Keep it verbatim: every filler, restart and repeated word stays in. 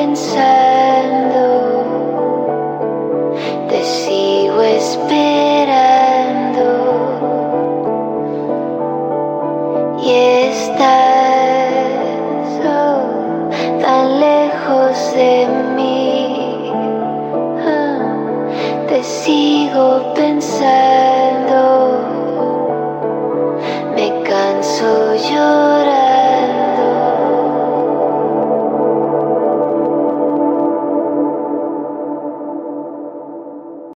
pensando, te sigo esperando y estás oh, tan lejos de mí. Oh, te sigo pensando.